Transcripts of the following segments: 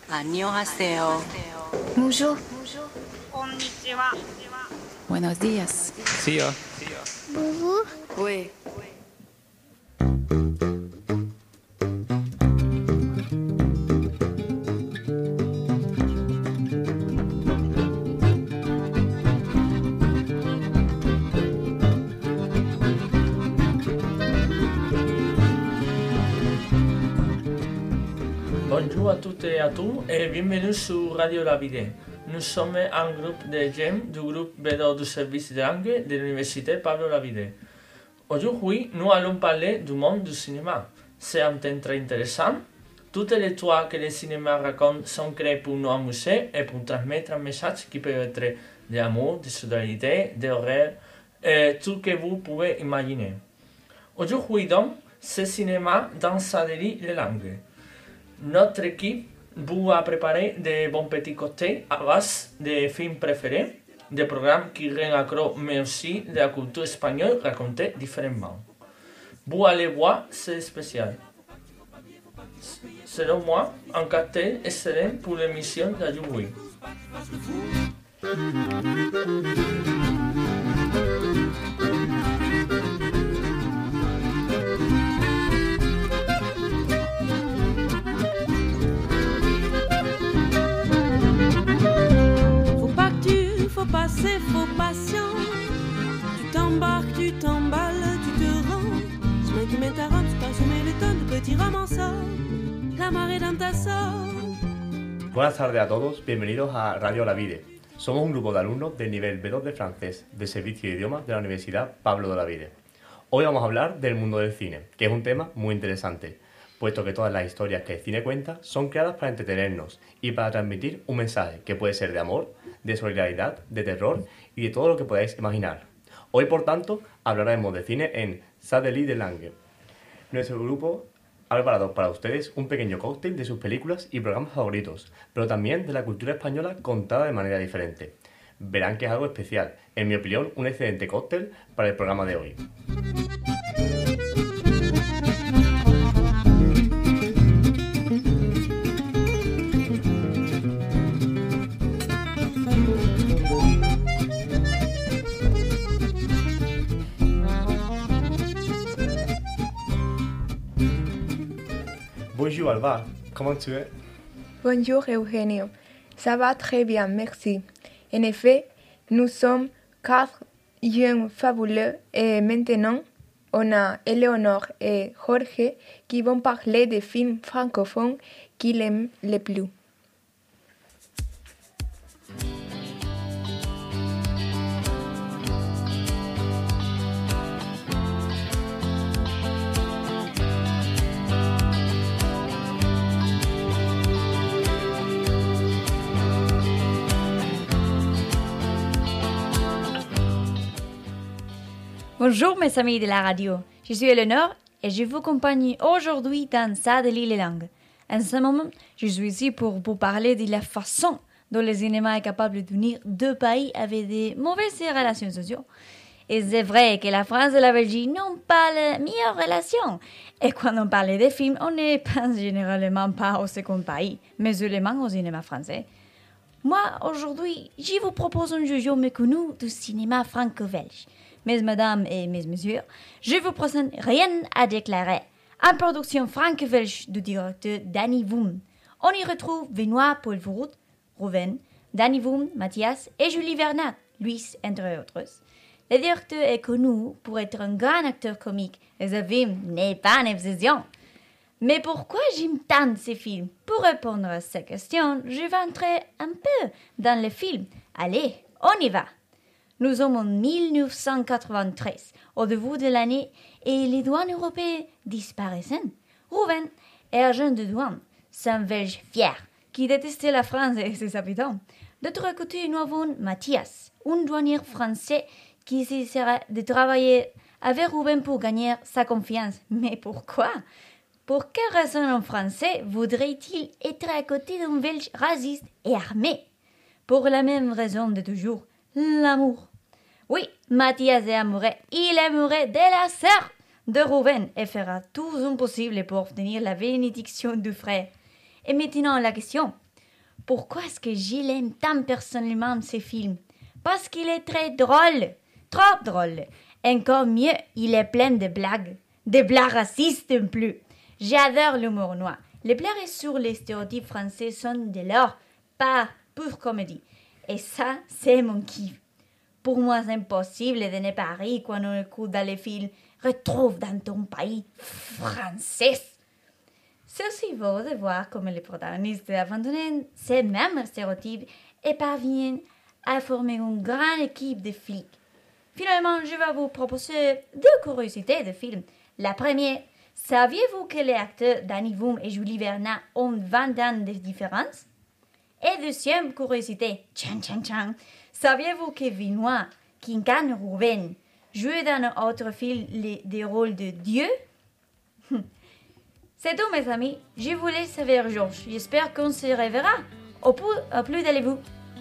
안녕하세요. Bonjour. Konnichiwa. Buenos días. See ya. Bonjour. Oui. Bonjour à toutes et à tous et bienvenue sur Radio La Vida. Nous sommes un groupe de jeunes du groupe B2 du service de langue de l'université Pablo Olavide. Aujourd'hui, nous allons parler du monde du cinéma. C'est un thème très intéressant. Toutes les histoires que le cinéma raconte sont créées pour nous amuser et pour transmettre un message qui peut être d'amour, de solidarité, d'horreur et tout ce que vous pouvez imaginer. Aujourd'hui donc, c'est cinéma dans sa délit les langues. Notre équipe vous a préparé de bons petits cocktails à base de films préférés, des programmes qui rendent accro, mais aussi de la culture espagnole racontée différemment. Vous allez voir, c'est spécial. Selon moi, un cocktail excellent pour l'émission d'aujourd'hui. Faut patient. Tu t'embarques, tu t'emballes, tu te rends. Chemin qui mène ta robe, tu passes jamais le temps de petits romanceurs. La marée dans ta sorte. Buenas tardes a todos, bienvenidos a Radio La Vida. Somos un grupo de alumnos del nivel B2 de francés del Servicio de Idiomas de la Universidad Pablo de Olavide. Hoy vamos a hablar del mundo del cine, que es un tema muy interesante, puesto que todas las historias que el cine cuenta son creadas para entretenernos y para transmitir un mensaje que puede ser de amor, de solidaridad, de terror y de todo lo que podáis imaginar. Hoy, por tanto, hablaremos de cine en Satellite de Langue. Nuestro grupo ha preparado para ustedes un pequeño cóctel de sus películas y programas favoritos, pero también de la cultura española contada de manera diferente. Verán que es algo especial, en mi opinión, un excelente cóctel para el programa de hoy. Bonjour Alba, comment tu es? Bonjour Eugenio. Ça va très bien, merci. En effet, nous sommes 4 jeunes fabuleux et maintenant, on a Eleonore et Jorge qui vont parler des films francophones qu'ils aiment le plus. Bonjour mes amis de la radio, je suis Eleonore et je vous accompagne aujourd'hui dans Satellite les langues. En ce moment, je suis ici pour vous parler de la façon dont le cinéma est capable d'unir deux pays avec de mauvaises relations sociales. Et c'est vrai que la France et la Belgique n'ont pas les meilleures relations. Et quand on parle des films, on ne pense généralement pas au second pays, mais seulement au cinéma français. Moi, aujourd'hui, je vous propose un jeu méconnu du cinéma franco-belge. Mes mesdames et mes messieurs, je vous présente Rien à déclarer, en production franco-belge du directeur Danny Voom. On y retrouve Benoît Paul Vourut, Rouven, Danny Voom, Mathias et Julie Vernat, Luis, entre autres. Le directeur est connu pour être un grand acteur comique et ce film n'est pas une obsession. Mais pourquoi j'aime tant ces films? Pour répondre à cette question, je vais entrer un peu dans le film. Allez, on y va! Nous sommes en 1993, au début de l'année, et les douanes européennes disparaissent. Rouven est agent de douane, c'est un Belge fier, qui détestait la France et ses habitants. D'autre côté, nous avons Mathias, un douanier français qui essaierait de travailler avec Rouven pour gagner sa confiance. Mais pourquoi? Pour quelle raison un Français voudrait-il être à côté d'un Belge raciste et armé? Pour la même raison de toujours, l'amour. Oui, Mathias est amoureux. Il est amoureux de la sœur de Rouven et fera tout son possible pour obtenir la bénédiction du frère. Et maintenant la question, pourquoi est-ce que je l'aime tant personnellement, ce film? Parce qu'il est très drôle, trop drôle. Encore mieux, il est plein de blagues racistes en plus. J'adore l'humour noir. Les blagues sur les stéréotypes français sont de l'or, pas pure comédie. Et ça, c'est mon kiff. Pour moi, c'est impossible de ne pas rire quand on écoute dans les films « Retrouve dans ton pays français ». C'est aussi beau de voir comment les protagonistes abandonnent ces mêmes stéréotypes et parviennent à former une grande équipe de flics. Finalement, je vais vous proposer 2 curiosités de films. La première, saviez-vous que les acteurs Danny Boom et Julie Bernat ont 20 ans de différence? Et deuxième curiosité, saviez-vous que Vinois, qui incarne Ruben, jouait dans un autre film des rôles de Dieu? C'est tout, mes amis. Je vous laisse avec Georges. J'espère qu'on se reverra. Au plus allez-vous.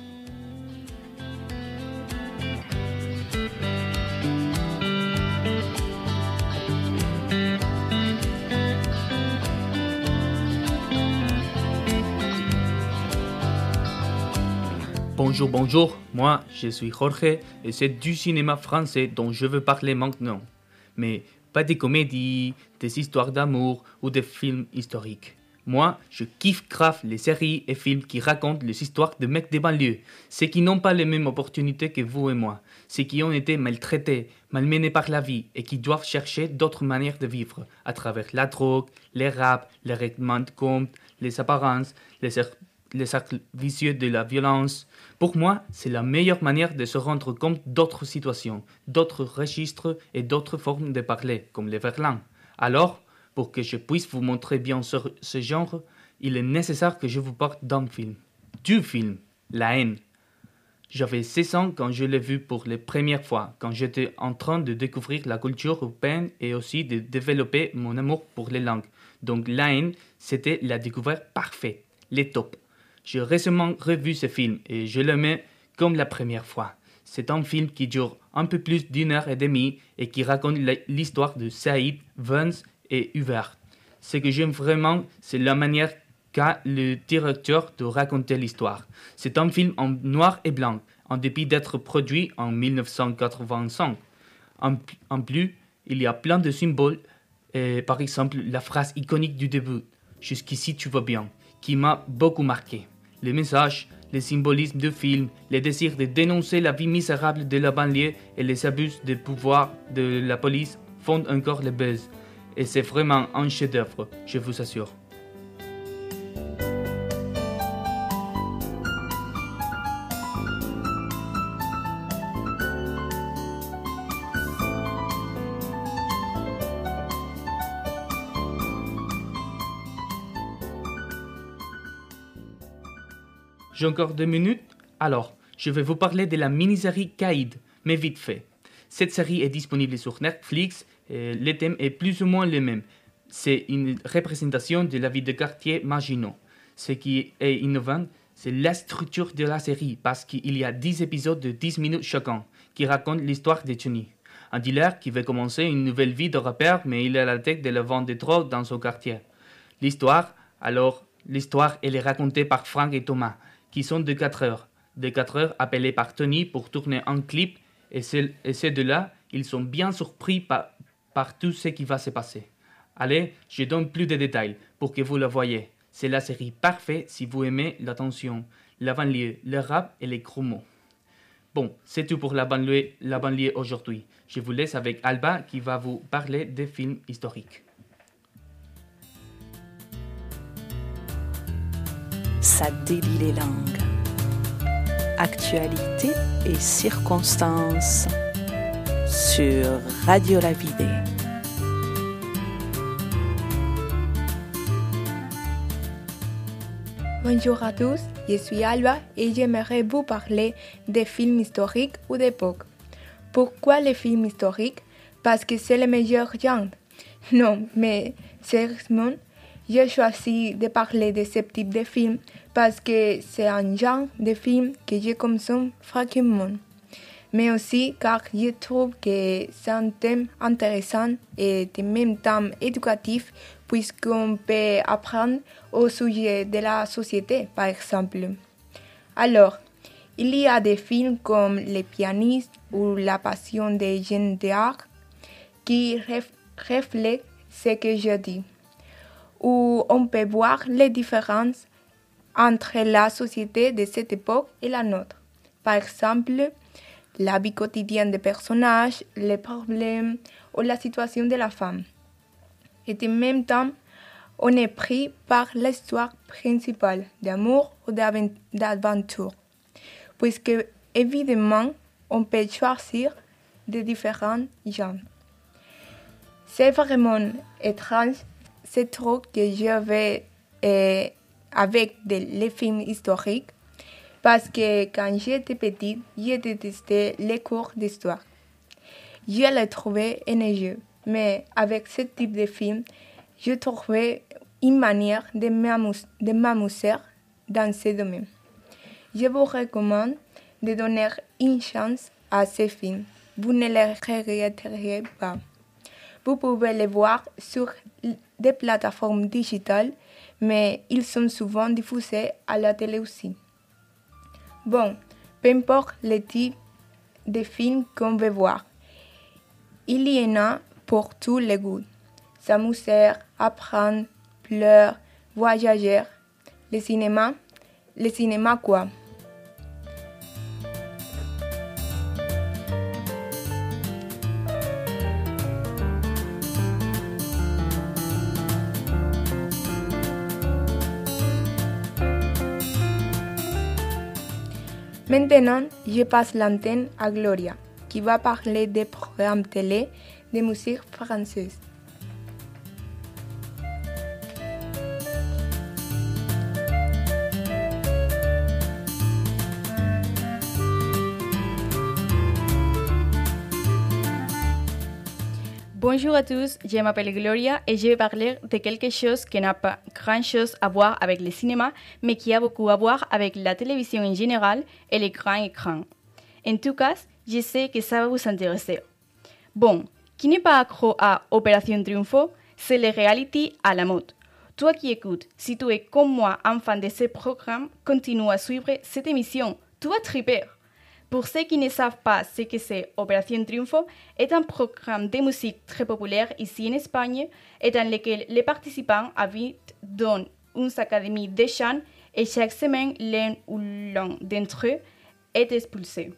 Bonjour, bonjour, moi je suis Jorge et c'est du cinéma français dont je veux parler maintenant. Mais pas des comédies, des histoires d'amour ou des films historiques. Moi, je kiffe grave les séries et films qui racontent les histoires de mecs des banlieues, ceux qui n'ont pas les mêmes opportunités que vous et moi, ceux qui ont été maltraités, malmenés par la vie et qui doivent chercher d'autres manières de vivre à travers la drogue, les rap, les règlements de compte, les apparences, les cercles vicieux de la violence. Pour moi, c'est la meilleure manière de se rendre compte d'autres situations, d'autres registres et d'autres formes de parler, comme les verlan. Alors, pour que je puisse vous montrer bien ce genre, il est nécessaire que je vous parle d'un film. Du film, La haine. J'avais 16 ans quand je l'ai vu pour la première fois, quand j'étais en train de découvrir la culture européenne et aussi de développer mon amour pour les langues. Donc La haine, c'était la découverte parfaite, les tops. J'ai récemment revu ce film et je l'aimais comme la première fois. C'est un film qui dure un peu plus d'1h30 et qui raconte l'histoire de Saïd, Vance et Hubert. Ce que j'aime vraiment, c'est la manière qu'a le directeur de raconter l'histoire. C'est un film en noir et blanc, en dépit d'être produit en 1985. En plus, il y a plein de symboles, par exemple la phrase iconique du début, « Jusqu'ici tu vas bien », qui m'a beaucoup marqué. Les messages, les symbolismes du film, les désirs de dénoncer la vie misérable de la banlieue et les abus de pouvoir de la police font encore le buzz. Et c'est vraiment un chef-d'œuvre, je vous assure. J'ai encore 2 minutes? Alors, je vais vous parler de la mini-série Caïd, mais vite fait. Cette série est disponible sur Netflix et le thème est plus ou moins le même. C'est une représentation de la vie de quartier Maginot. Ce qui est innovant, c'est la structure de la série parce qu'il y a 10 épisodes de 10 minutes chacun qui racontent l'histoire de Johnny. Un dealer qui veut commencer une nouvelle vie de rappeur mais il est à la tête de la vente de drogue dans son quartier. L'histoire, elle est racontée par Frank et Thomas, qui sont de 4 heures. De 4 heures appelés par Tony pour tourner un clip et ces deux-là, ils sont bien surpris par tout ce qui va se passer. Allez, je donne plus de détails pour que vous la voyez. C'est la série parfaite si vous aimez l'attention, la banlieue, le rap et les gros mots. Bon, c'est tout pour la banlieue aujourd'hui. Je vous laisse avec Alba qui va vous parler des films historiques. Ça délie les langues. Actualité et circonstances sur Radio La Vidé. Bonjour à tous, je suis Alba et j'aimerais vous parler des films historiques ou d'époque. Pourquoi les films historiques? Parce que c'est le meilleur genre. Non, mais sérieusement, j'ai choisi de parler de ce type de film parce que c'est un genre de film que je consomme fréquemment. Mais aussi car je trouve que c'est un thème intéressant et en même temps éducatif puisqu'on peut apprendre au sujet de la société, par exemple. Alors, il y a des films comme Les pianistes ou La passion des Jeanne d'Arc qui reflètent ce que je dis, où on peut voir les différences entre la société de cette époque et la nôtre. Par exemple, la vie quotidienne des personnages, les problèmes ou la situation de la femme. Et en même temps, on est pris par l'histoire principale d'amour ou d'aventure, puisque évidemment, on peut choisir de différents genres. C'est vraiment étrange ce truc que je vais avec les films historiques, parce que quand j'étais petite, j'ai détesté les cours d'histoire. Je les trouvais ennuyeux, mais avec ce type de film, je trouvais une manière de m'amuser dans ce domaine. Je vous recommande de donner une chance à ces films. Vous ne les regretterez pas. Vous pouvez les voir sur des plateformes digitales, mais ils sont souvent diffusés à la télé aussi. Bon, peu importe le type de film qu'on veut voir, il y en a pour tous les goûts. S'amuser, apprendre, pleurer, voyager. Le cinéma quoi? Maintenant, je passe l'antenne à Gloria, qui va parler des programmes télé de musique française. Bonjour à tous, je m'appelle Gloria et je vais parler de quelque chose qui n'a pas grand-chose à voir avec le cinéma, mais qui a beaucoup à voir avec la télévision en général et les grands écrans. En tout cas, je sais que ça va vous intéresser. Bon, qui n'est pas accro à Opération Triunfo, c'est le reality à la mode. Toi qui écoutes, si tu es comme moi un fan de ce programme, continue à suivre cette émission, tu vas triper. Pour ceux qui ne savent pas ce que c'est Opération Triunfo, est un programme de musique très populaire ici en Espagne et dans lequel les participants habitent dans une académie de chant et chaque semaine, l'un ou l'un d'entre eux est expulsé.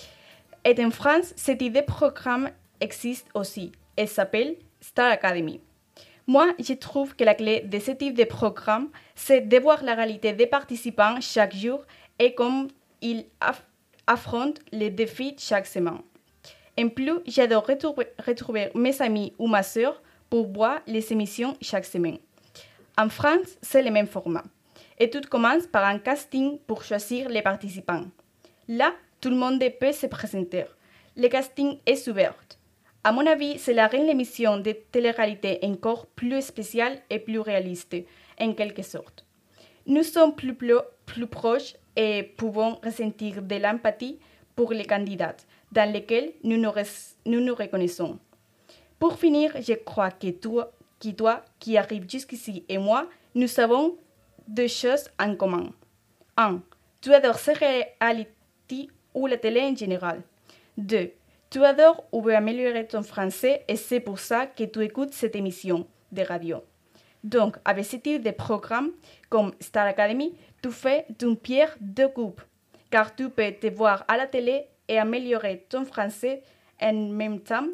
Et en France, cette idée de programme existe aussi. Elle s'appelle Star Academy. Moi, je trouve que la clé de ce type de programme, c'est de voir la réalité des participants chaque jour et comme ils affrontent les défis chaque semaine. En plus, j'adore retrouver mes amis ou ma sœur pour voir les émissions chaque semaine. En France, c'est le même format. Et tout commence par un casting pour choisir les participants. Là, tout le monde peut se présenter. Le casting est ouvert. À mon avis, cela rend l'émission de télé-réalité encore plus spéciale et plus réaliste, en quelque sorte. Nous sommes plus proches et pouvons ressentir de l'empathie pour les candidats, dans lesquels nous nous reconnaissons. Pour finir, je crois que toi qui arrives jusqu'ici et moi, nous avons deux choses en commun. 1. Tu adores ces réalités ou la télé en général. 2. Tu adores ou veux améliorer ton français et c'est pour ça que tu écoutes cette émission de radio. Donc, avec ce type de programme comme Star Academy, tu fais d'une pierre deux coups, car tu peux te voir à la télé et améliorer ton français en même temps,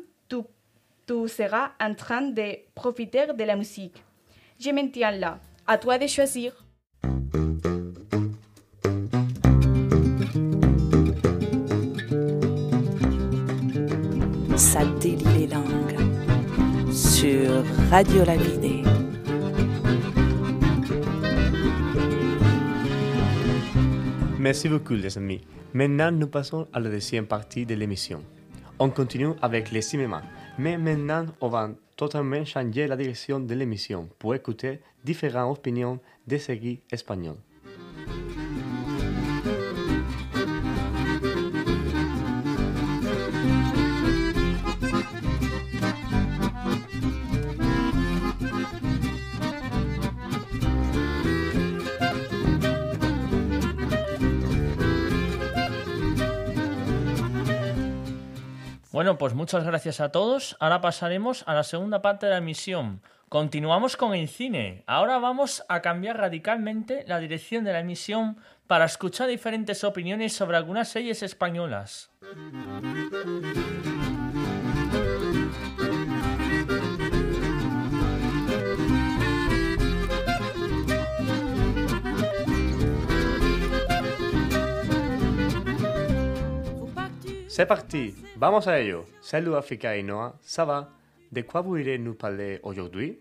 tu seras en train de profiter de la musique. Je me tiens là. À toi de choisir. Ça délie les langues sur Radio La Vida. Merci beaucoup les amis. Maintenant nous passons à la deuxième partie de l'émission. On continue avec le cinéma, mais maintenant on va totalement changer la direction de l'émission pour écouter différentes opinions des séries espagnoles. Bueno, pues muchas gracias a todos. Ahora pasaremos a la segunda parte de la emisión. Continuamos con el cine. Ahora vamos a cambiar radicalmente la dirección de la emisión para escuchar diferentes opiniones sobre algunas series españolas. C'est parti, vamos a ello. Salut Africa et Noah, ça va? De quoi vous irez nous parler aujourd'hui?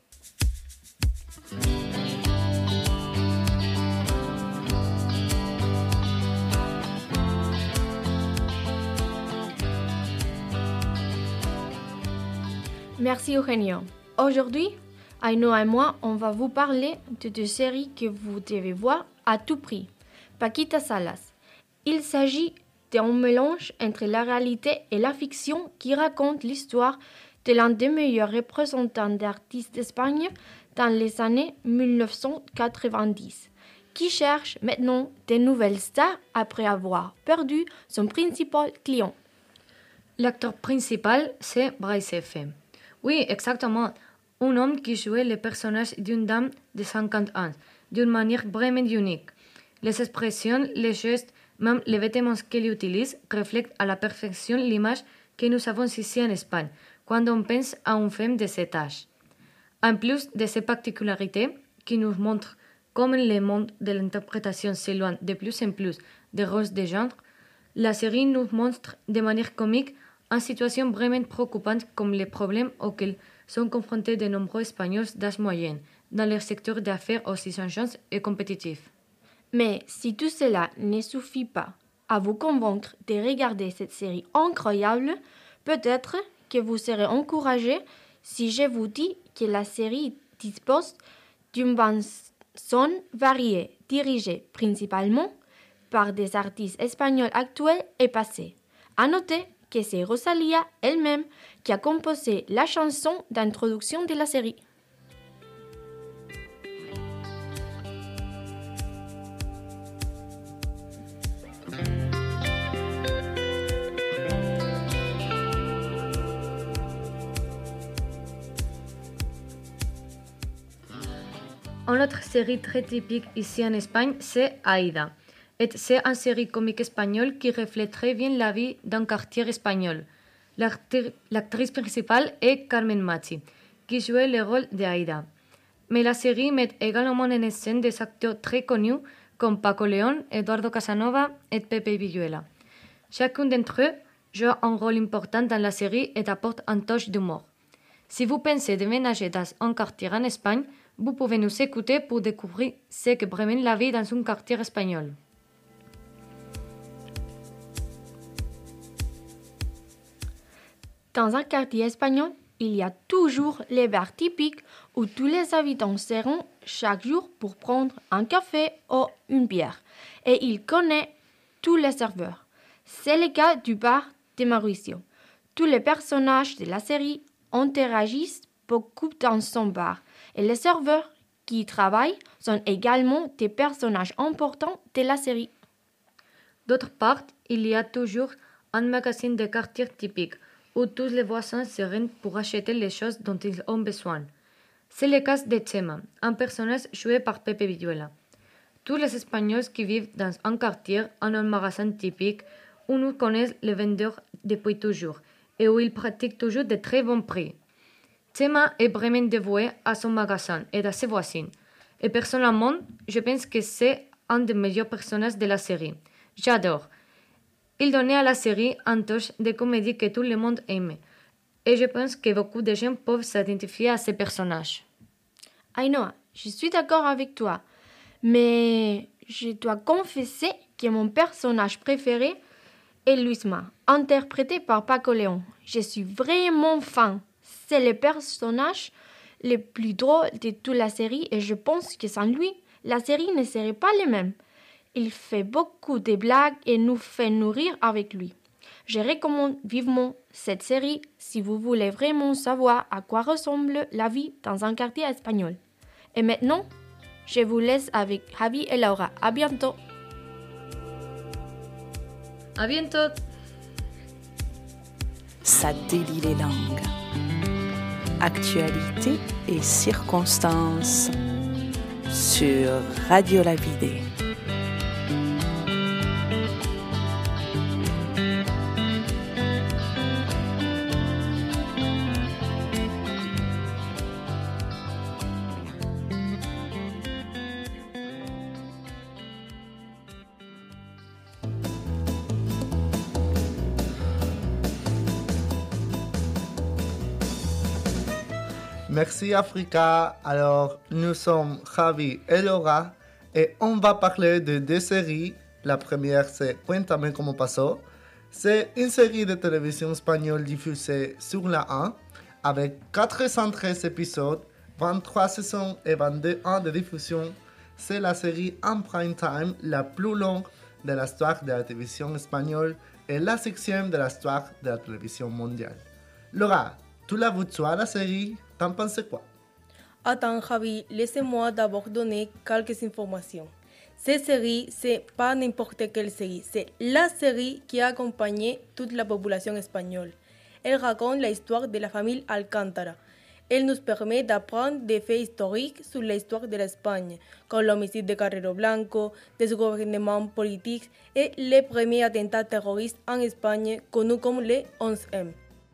Merci Eugenio. Aujourd'hui, Ainhoa et moi, on va vous parler de deux séries que vous devez voir à tout prix. Paquita Salas. Il s'agit d'un mélange entre la réalité et la fiction qui raconte l'histoire de l'un des meilleurs représentants d'artistes espagnols dans les années 1990, qui cherche maintenant de nouvelles stars après avoir perdu son principal client. L'acteur principal, c'est Bryce F. Oui, exactement. Un homme qui jouait le personnage d'une dame de 50 ans, d'une manière vraiment unique. Les expressions, les gestes, même les vêtements qu'il utilise reflètent à la perfection l'image que nous avons ici en Espagne quand on pense à une femme de cet âge. En plus de ces particularités qui nous montrent comment le monde de l'interprétation s'éloigne de plus en plus des rôles de genre, la série nous montre de manière comique une situation vraiment préoccupante comme les problèmes auxquels sont confrontés de nombreux Espagnols d'âge moyen dans leur secteur d'affaires aussi changeant et compétitif. Mais si tout cela ne suffit pas à vous convaincre de regarder cette série incroyable, peut-être que vous serez encouragé si je vous dis que la série dispose d'une bande-son variée, dirigée principalement par des artistes espagnols actuels et passés. À noter que c'est Rosalía elle-même qui a composé la chanson d'introduction de la série. Une autre série très typique ici en Espagne, c'est Aïda. Et c'est une série comique espagnole qui reflète très bien la vie d'un quartier espagnol. L'actrice principale est Carmen Machi, qui jouait le rôle d'Aïda. Mais la série met également en scène des acteurs très connus comme Paco León, Eduardo Casanova et Pepe Villuela. Chacun d'entre eux joue un rôle important dans la série et apporte une touche d'humour. Si vous pensez déménager dans un quartier en Espagne, vous pouvez nous écouter pour découvrir ce qu'est vraiment la vie dans un quartier espagnol. Dans un quartier espagnol, il y a toujours les bars typiques où tous les habitants seront chaque jour pour prendre un café ou une bière. Et il connaît tous les serveurs. C'est le cas du bar de Mauricio. Tous les personnages de la série interagissent beaucoup dans son bar. Et les serveurs qui y travaillent sont également des personnages importants de la série. D'autre part, il y a toujours un magasin de quartier typique où tous les voisins se rendent pour acheter les choses dont ils ont besoin. C'est le cas de Chema, un personnage joué par Pepe Villuela. Tous les Espagnols qui vivent dans un quartier ont un magasin typique où nous connaissons les vendeurs depuis toujours et où ils pratiquent toujours de très bons prix. Chema est vraiment dévoué à son magasin et à ses voisins. Et personnellement, je pense que c'est un des meilleurs personnages de la série. J'adore. Il donnait à la série un touch de comédie que tout le monde aime. Et je pense que beaucoup de gens peuvent s'identifier à ces personnages. Ainhoa, je suis d'accord avec toi. Mais je dois confesser que mon personnage préféré est Luisma, interprété par Paco León. Je suis vraiment fan. C'est le personnage le plus drôle de toute la série et je pense que sans lui, la série ne serait pas la même. Il fait beaucoup de blagues et nous fait nous rire avec lui. Je recommande vivement cette série si vous voulez vraiment savoir à quoi ressemble la vie dans un quartier espagnol. Et maintenant, je vous laisse avec Javi et Laura. À bientôt. À bientôt. ça délie les langues. Actualité et circonstances sur Radio La Vida. Merci Africa. Alors, nous sommes Javi et Laura et on va parler de deux séries. La première, c'est Cuéntame cómo pasó. C'est une série de télévision espagnole diffusée sur la 1 avec 413 épisodes, 23 saisons et 22 ans de diffusion. C'est la série en prime time la plus longue de l'histoire de la télévision espagnole et la 6e de l'histoire de la télévision mondiale. Laura, tu l'as vu toi la série? T'en penses quoi? Attends, Javi, laissez-moi d'abord donner quelques informations. Cette série, c'est pas n'importe quelle série, c'est la série qui a accompagné toute la population espagnole. Elle raconte l'histoire de la famille Alcántara. Elle nous permet d'apprendre des faits historiques sur l'histoire de l'Espagne, comme l'homicide de Carrero Blanco, des gouvernements politiques et les premiers attentats terroristes en Espagne, connus comme les 11M.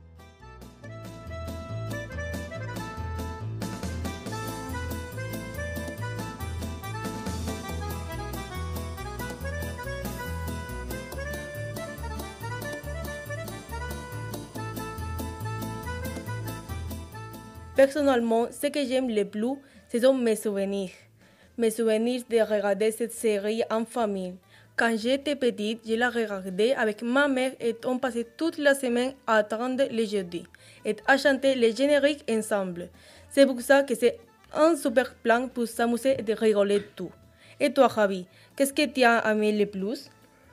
Personnellement, ce que j'aime le plus, ce sont mes souvenirs. Mes souvenirs de regarder cette série en famille. Quand j'étais petite, je la regardais avec ma mère et on passait toute la semaine à attendre le jeudi et à chanter les génériques ensemble. C'est pour ça que c'est un super plan pour s'amuser et de rigoler tout. Et toi, Javi, qu'est-ce que tu as aimé le plus?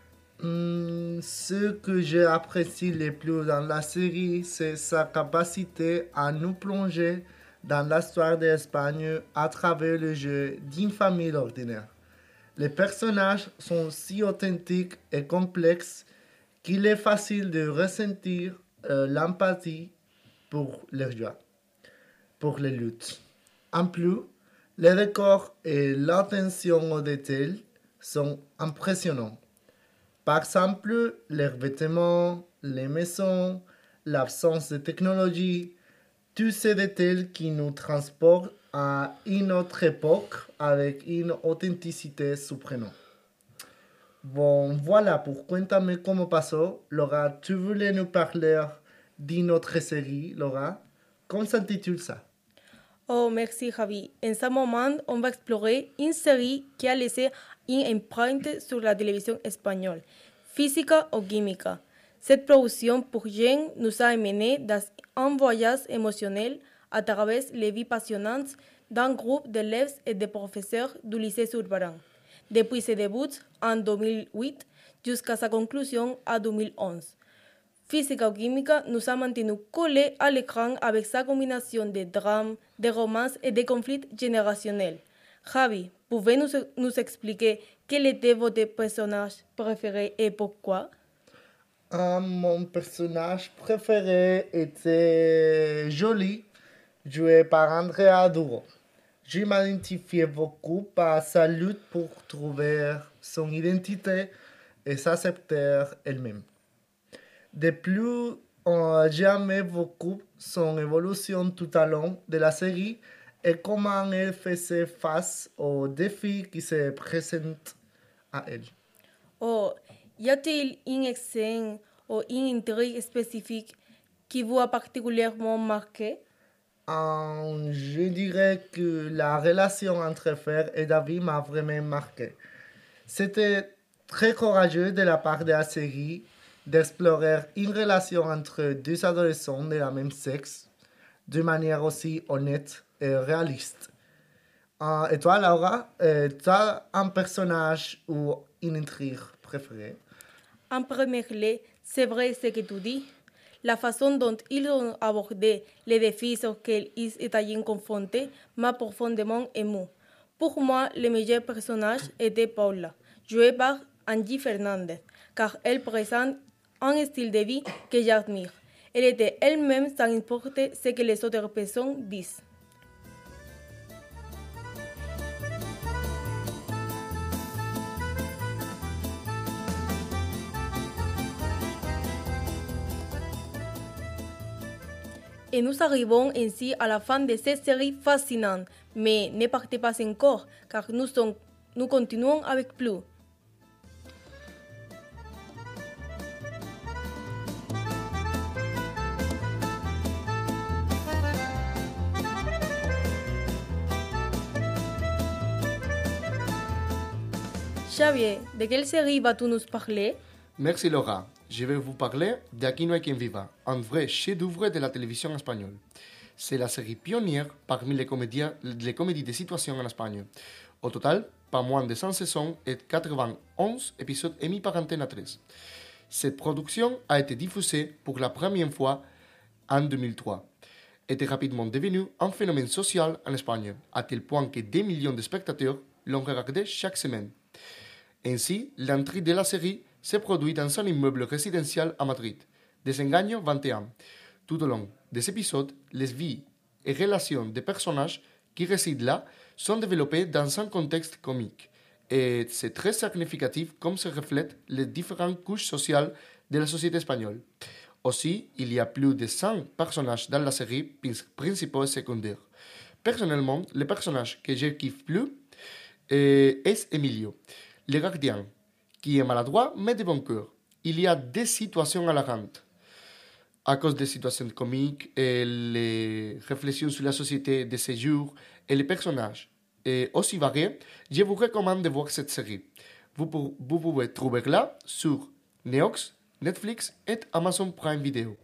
Ce que j'ai apprécié le plus dans la série, c'est sa capacité à nous plonger dans l'histoire de l'Espagne à travers le jeu d'une famille ordinaire. Les personnages sont si authentiques et complexes qu'il est facile de ressentir l'empathie pour leurs joies, pour les luttes. En plus, les décors et l'attention aux détails sont impressionnants. Par exemple, leurs vêtements, les maisons, l'absence de technologie, tous ces détails qui nous transportent à une autre époque avec une authenticité surprenante. Bon, voilà pour Cuéntame cómo pasó. Laura, tu voulais nous parler d'une autre série, Laura? Comment s'intitule ça? Oh, merci Javi. En ce moment, on va explorer une série qui a laissé une empreinte sur la télévision espagnole, Física o Química. Cette production pour jeunes nous a amené dans un voyage émotionnel à travers les vies passionnantes d'un groupe d'élèves et de professeurs du lycée Zurbarán, depuis ses débuts en 2008 jusqu'à sa conclusion en 2011. Física o Química nous a maintenus collés à l'écran avec sa combinaison de drames, de romances et de conflits générationnels. Javi, pouvez-vous nous expliquer quel était votre personnage préféré et pourquoi? Mon personnage préféré était Jolie, joué par Andrea Duro. Je m'identifiais beaucoup par sa lutte pour trouver son identité et s'accepter elle-même. De plus, j'aimais beaucoup son évolution tout au long de la série et comment elle faisait face aux défis qui se présentent à elle. Oh, y a-t-il une scène ou une intrigue spécifique qui vous a particulièrement marqué? Je dirais que la relation entre Fer et David m'a vraiment marqué. C'était très courageux de la part de la série d'explorer une relation entre deux adolescents de la même sexe de manière aussi honnête et réaliste. Et toi, Laura, tu as un personnage ou une intrigue préférée? En premier lieu, c'est vrai ce que tu dis. La façon dont ils ont abordé les défis auxquels ils étaient confrontés m'a profondément ému. Pour moi, le meilleur personnage était Paula, jouée par Angie Fernandez, car elle présente un style de vie que j'admire. Elle était elle-même sans importer ce que les autres personnes disent. Et nous arrivons ainsi à la fin de cette série fascinante. Mais ne partez pas encore, car nous continuons avec plus. Xavier, de quelle série vas-tu nous parler? Merci Laura. Je vais vous parler d'Aquí no hay quien viva, un vrai chef-d'œuvre de la télévision espagnole. C'est la série pionnière parmi les comédies de situation en Espagne. Au total, pas moins de 100 saisons et 91 épisodes émis par Antena 3. Cette production a été diffusée pour la première fois en 2003. Était rapidement devenue un phénomène social en Espagne, à tel point que des millions de spectateurs l'ont regardé chaque semaine. Ainsi, l'entrée de la série s'est produite dans un immeuble résidentiel à Madrid, Desengaño 21. Tout au long des épisodes, les vies et relations des personnages qui résident là sont développées dans un contexte comique. Et c'est très significatif comme se reflètent les différentes couches sociales de la société espagnole. Aussi, il y a plus de 100 personnages dans la série, principaux et secondaires. Personnellement, le personnage que je kiffe plus est Emilio, le gardien, qui est maladroit mais de bon cœur. Il y a des situations alarmantes. À cause des situations comiques et les réflexions sur la société de ces jours et les personnages aussi variés, je vous recommande de voir cette série. Vous pouvez trouver là sur Neox, Netflix et Amazon Prime Video.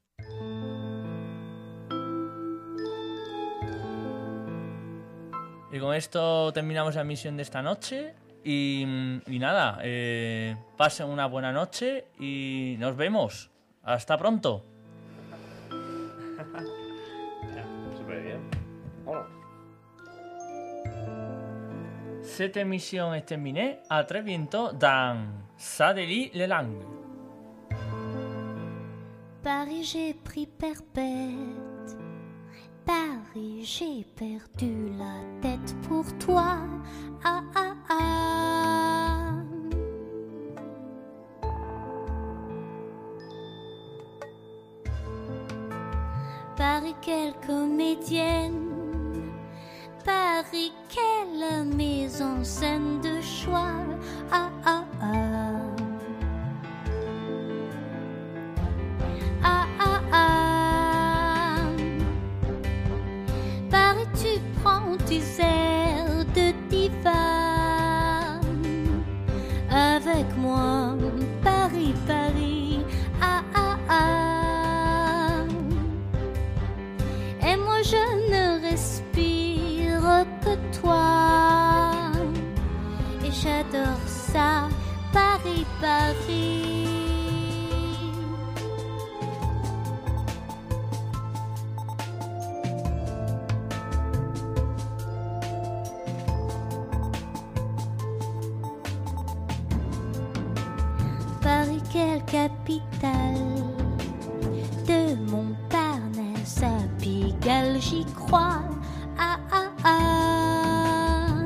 Y con esto terminamos la emisión de esta noche. Y nada, pasen una buena noche y nos vemos. Hasta pronto. Súper bien. Bueno. Cette émission est terminée. À très bientôt dans Sadelie les langues. Paris, j'ai pris perpète. Paris, j'ai perdu la tête pour toi. Ah ah ah. Paris, quelle comédienne. Paris, quelle maison scène de choix. Ah ah ah. Ah ah ah. Paris, tu prends tes airs de diva. Avec moi, Paris, Paris. Ah ah ah. Et moi, je ne respire que toi. Et j'adore ça, Paris, Paris. Paris, quelle capitale de Montparnasse à Pigalle, j'y crois. Ah ah ah.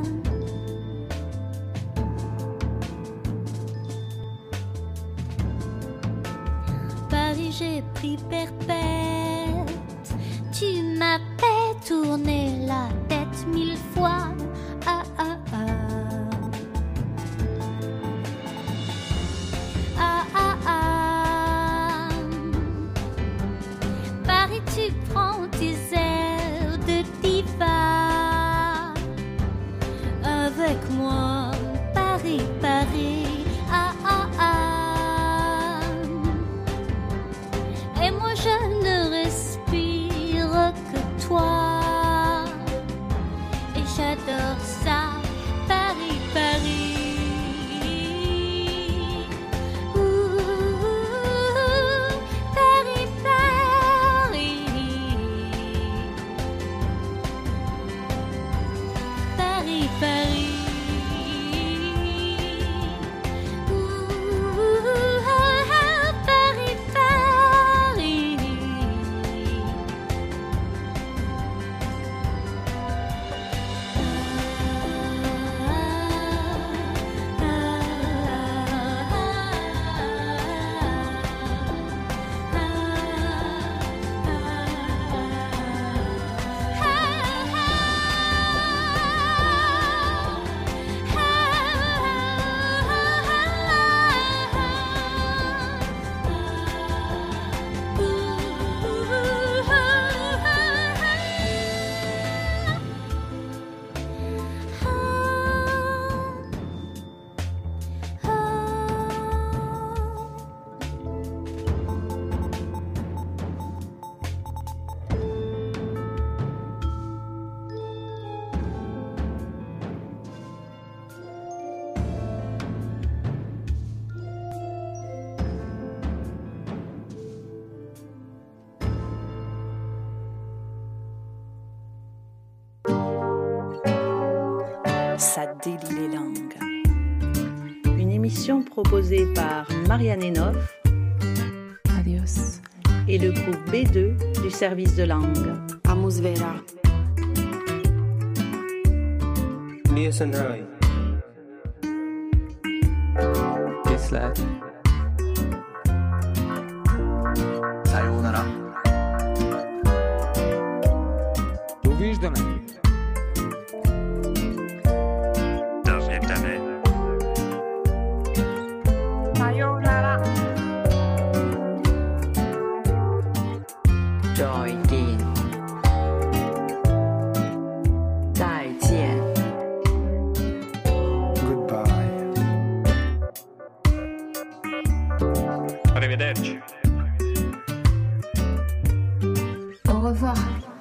Paris, j'ai pris perpète. Tu m'as fait tourner la tête 1000 fois. Ah ah ah. Ah ah ah. Paris, tu prends tes airs de diva. Avec moi, Paris, Paris. Ah ah ah. Et moi, je ne respire que toi. Et j'adore ça, Paris, Paris. Paris, Paris. Paris, Paris. Ça délie les langues. Une émission proposée par Marianne Enoff. Adios. Et le groupe B2 du service de langue. Amus vera. Liasenhai. Islet. Sayonara. Увиждане. Sayonara. Joy-in. 再见。 Goodbye. Arrivederci. Au revoir.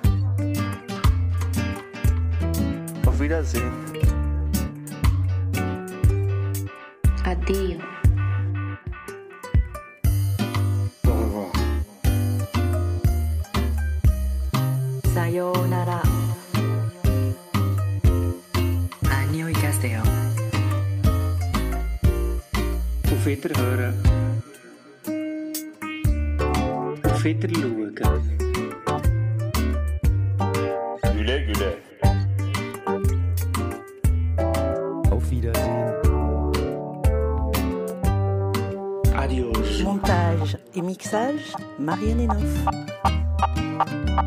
Auf Wiedersehen. Addio. Au revoir. Sayonara. 안녕히 가세요. Auf Wiederhören. Auf Wiederschauen. Güle güle. Auf Wiedersehen. Adios. Montage et mixage, Marianne Enoff.